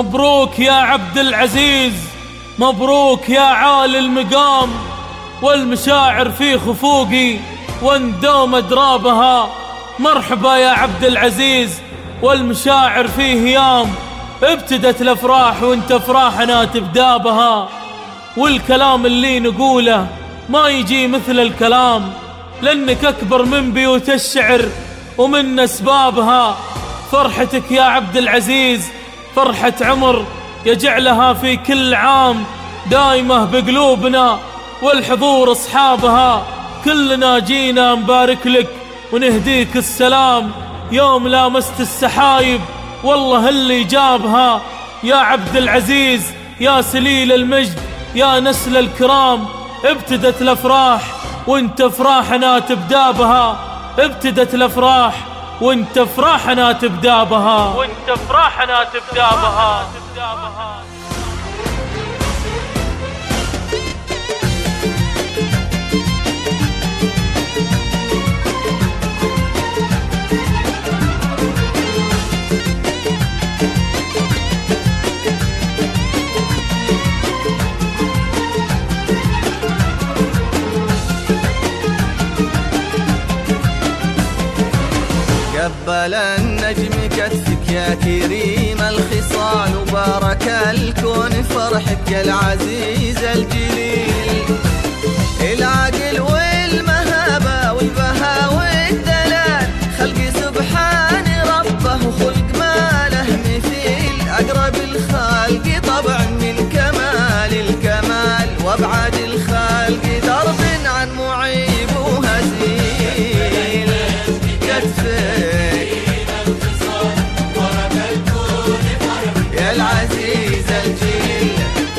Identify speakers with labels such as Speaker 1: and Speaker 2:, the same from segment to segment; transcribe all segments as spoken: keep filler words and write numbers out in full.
Speaker 1: مبروك يا عبد العزيز، مبروك يا عالي المقام، والمشاعر في خفوقي واندوم أدرابها. مرحبا يا عبد العزيز، والمشاعر في هيام، ابتدت الأفراح وانت فرحنا تبدا بها. والكلام اللي نقوله ما يجي مثل الكلام، لأنك أكبر من بيوت الشعر ومن أسبابها. فرحتك يا عبد العزيز فرحة عمر يجعلها في كل عام دايمة بقلوبنا، والحضور أصحابها كلنا جينا نبارك لك ونهديك السلام. يوم لامست السحايب والله اللي جابها، يا عبد العزيز يا سليل المجد يا نسل الكرام. ابتدت الأفراح وانت فرحنا تبدا بها، ابتدت الأفراح وانت فرحنا تبدا بها، وانت فرحنا تبدا بها.
Speaker 2: قبل النجم كتفك يا كريم الخصال، وبارك الكون فرحك يا العزيز الجليل. العقل والمهابة والبهاء والدلال، خلق سبحان ربه وخلق ما له مثيل. أقرب الخلق طبع من كمال الكمال، وابعد الخلق درب عن معيب وهزيل. كتفك يا العزيز الجليل،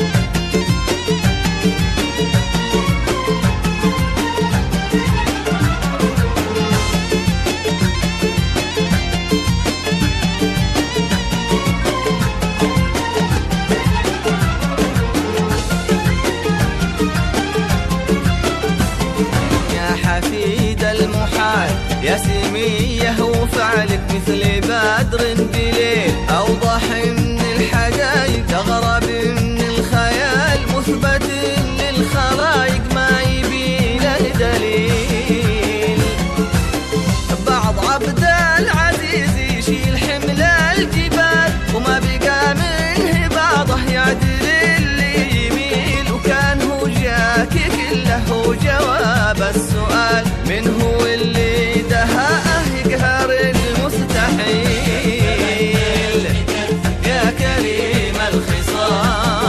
Speaker 2: يا حفيد المحال يا سميه وفعلك مثل بدر بليل. أوضح من الحقايق أغرب من الخيال، مثبت للخلايق ما يبي له دليل. بعض عبد العزيز يشيل حمل الجبال، وما بقى منه بعضه يعدل اللي يميل. وكان هو جاكك له جواب السؤال، من هو اللي دهاه يقهر المستحيل. يا كريم الخصال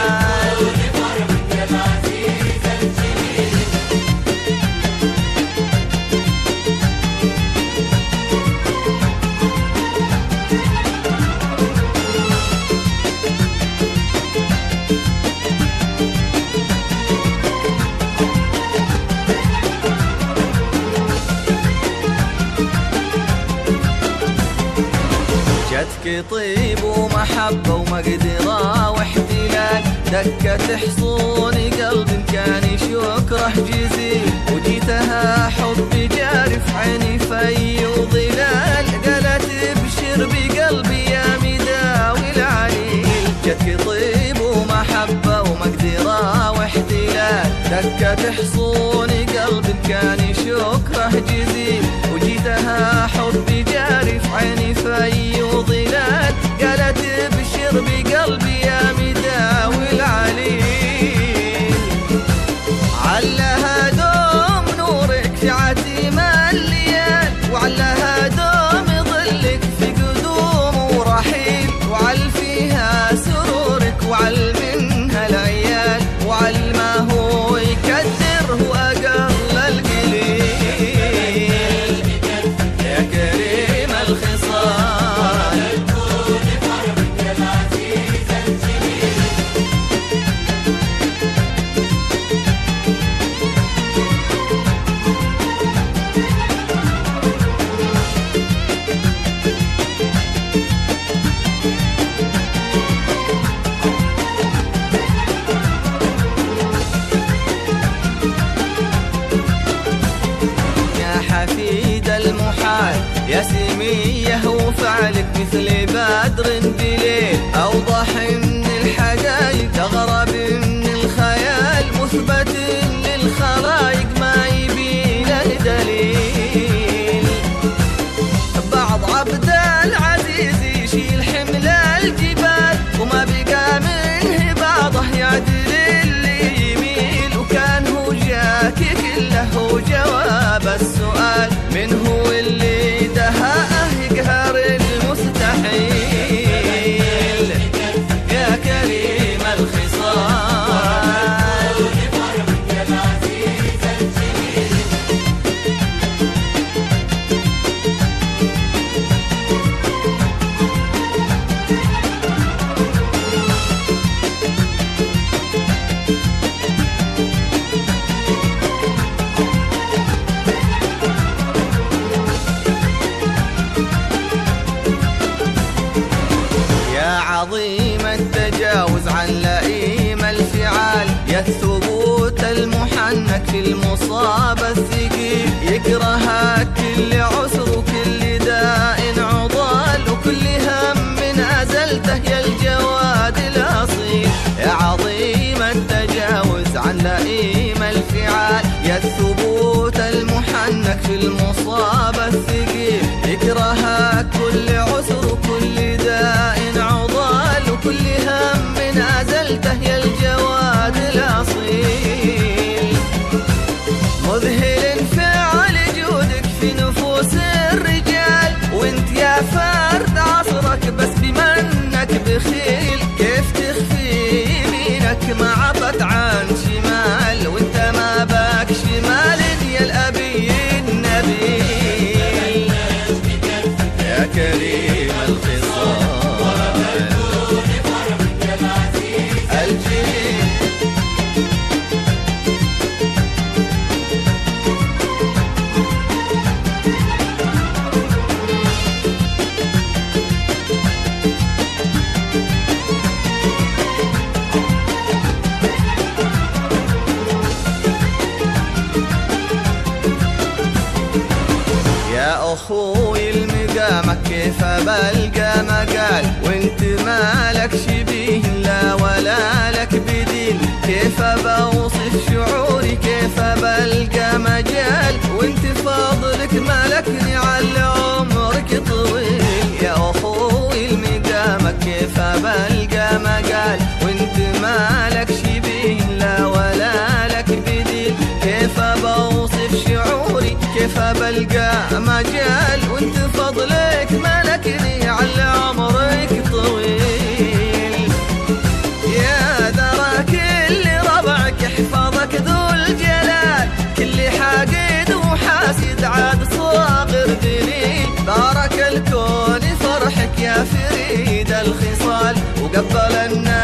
Speaker 2: جتك طيب ومحبة ومقدرة واحتلال، دكة حصون قلب كان شكره جزيل. وجيتها حب جارف عيني في وظلال، قالت ابشر بقلبي يا مداوي العليل. جتك طيب ومحبة ومقدرة واحتلال، دكة حصون قلب كان شكره جزيل. وجيتها حب جارف عيني في وظلال، قالت ابشر بقلبي يا مداوي العليل. علها دوم نورك في عتيم الليال، وعلها دوم ظلك في قدوم ورحيل. وعل فيها سرورك وعل منها العيال، وعل ما هو يكدر هو أقل القليل. يا كريم الخصال يا سميه وفعلك مثل بدر بليل. أوضح المحنك في المصاب الثقيل، يكرهك كل عسر وكل داء عضال، وكل هم من أزلته يا الجواد الأصيل، يا عظيم التجاوز عن لئيم الفعال، يا الثبوت المحنك في المصاب الثقيل، يكرهك كل عسر وكل داء عضال، وكل هم من أزلته يا الجواد الأصيل، مذهل فعل جودك في نفوس الرجال، وانت يا فرد عصرك بس بمنك بخيل، كيف تخفي يمينك ما عطت عن شمال، وانت ما باك شمال يا الأبي النبيل، يا كريم الخصال الجليل. يا أخوي المقامك كيف بلقى مقال، وانت مالك شبيه لا ولا لك بديل، كيف بوصف شعوري كيف بلقى مجال، وانت فضلك ملكني على عمرك طويل، يا أخوي المقامك كيف بلقى مقال، وانت مالك شبيه لا ولا لك بديل، كيف بوصف شعوري كيف بلقى مجال، وانت فضلك ملكني على عمرك طويل، يا درى كل ربعك يحفظك ذو الجلال، كل حاقد وحاسد عاد صاغر دليل، بارك الكون فرحك يا فريد الخصال، وقبل الناس